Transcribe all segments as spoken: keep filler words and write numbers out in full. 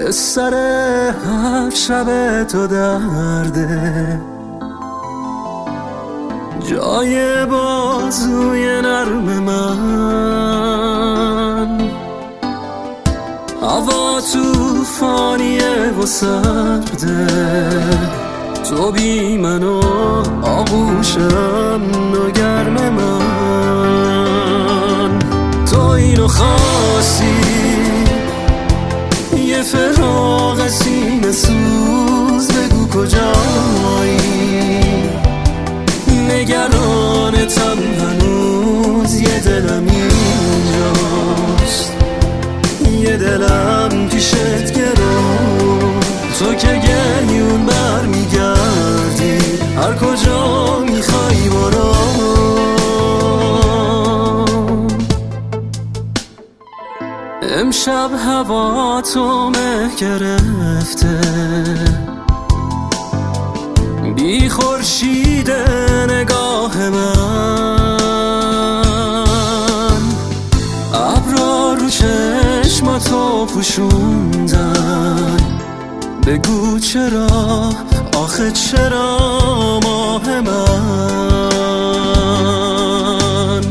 که سر هر شب تو درده، جای بازوی نرم من. هوا توفانیه و سرده، تو بی من و آغوشم و گرم من. تو اینو خواستی، یه فراق سینه سوز، بگو کجایی. نگرانتم هنوز، یه دلم اینجاست، یه دلم پیشت گرم. تو که گریون بر میگردی، هر کجا میخوای برو. امشب هوا تو مه گرفته، بی خورشید نگاه من. ابرا رو چشماتو پوشوندن، بگو چرا، آخه چرا ماه من.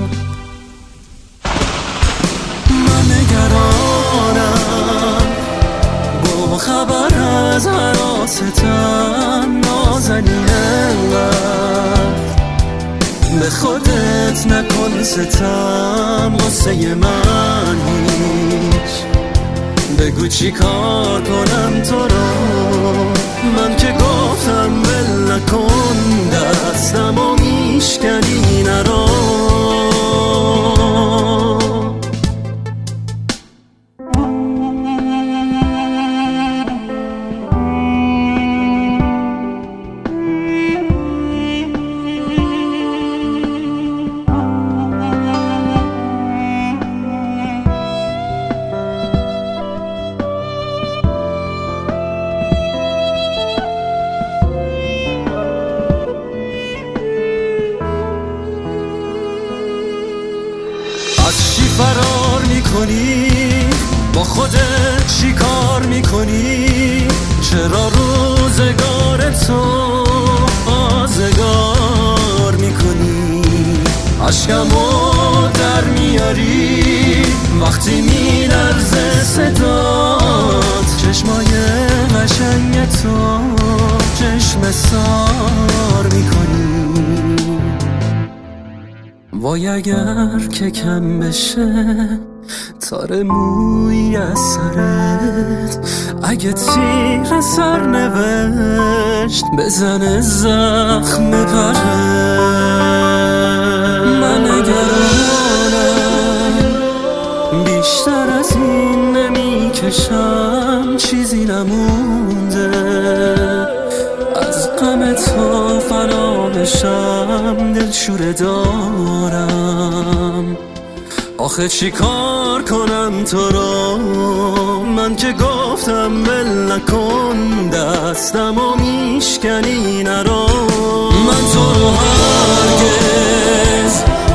من نگرانم با خبر از حراستم، نازنین انقدر به خودت نکن ستم. واسه من هیچ، بگو چی کار کنم تو رو. من که گفتم ول نکن دستم و میشکنی نرو. از چی فرار میکنی؟ با خودت چی کار میکنی؟ چرا روزگار تو آزگار میکنی؟ عشقمو در میاری وقتی میلرزه صدات. چشمای قشنگ تو چشم سار میکنی. وای اگر که کم بشه تار موی از سرت، اگه تیر سرنوشت بزنه زخم پره. من نگرانم بیشتر از این نمیکشم، چیزی نمونده از غم تو فنا بشم. دلشوره دارم، آخه چی کار کنم تو رو. من که گفتم ول نکن دستم و میشکنی نرو. من تو رو هرگز